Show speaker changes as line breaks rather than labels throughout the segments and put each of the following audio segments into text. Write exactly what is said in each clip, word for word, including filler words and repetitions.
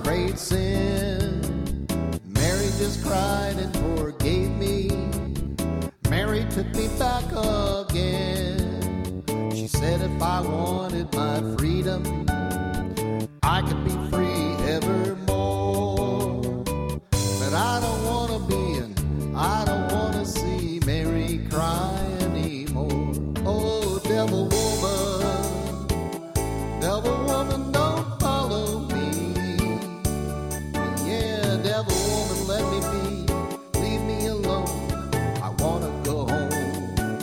great sin. Mary just cried and forgave me. Mary took me back again. She said if I wanted my freedom, I could be free evermore. But I don't want to be and I don't want to see Mary cry anymore. Oh, devil woman, devil woman, don't follow me. Yeah, devil woman, let me be. Leave me alone. I want to go home.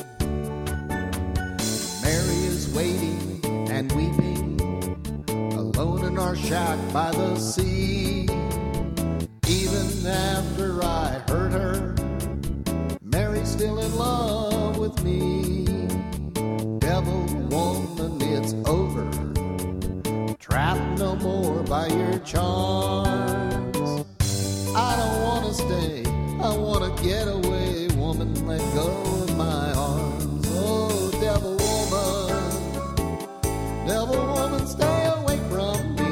Mary is waiting and weeping, alone in our shack by the sea. Even after I hurt her, Mary's still in love with me. Devil woman, it's over. Trapped no more by your charms. I don't want to stay, I want to get away. Woman, let go of my arms. Oh, devil woman, devil woman, stay away from me.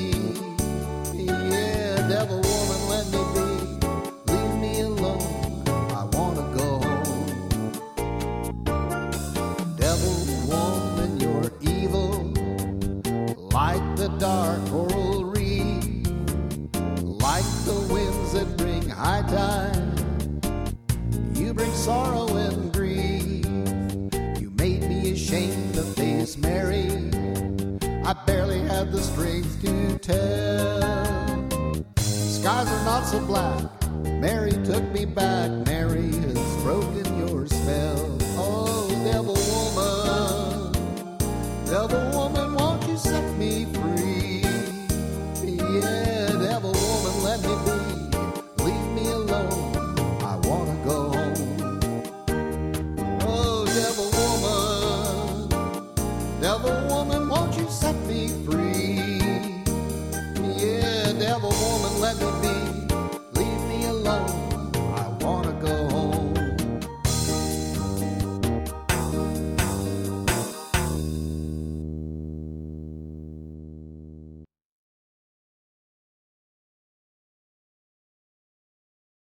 Yeah, devil woman, let me be. Leave me alone, I want to go home. Devil woman, you're evil, like the dark coral reef, like the winds that bring high tide. You bring sorrow and grief. You made me ashamed to face Mary. I barely had the strength to tell. Skies are not so black. Mary took me back. Mary has broken your spell. Oh, devil woman, devil woman, won't you set me free? Yeah, devil woman, let me be. Leave me alone, I want to go home. Oh, devil woman, devil woman, won't you set me free? Yeah, devil woman, let me be.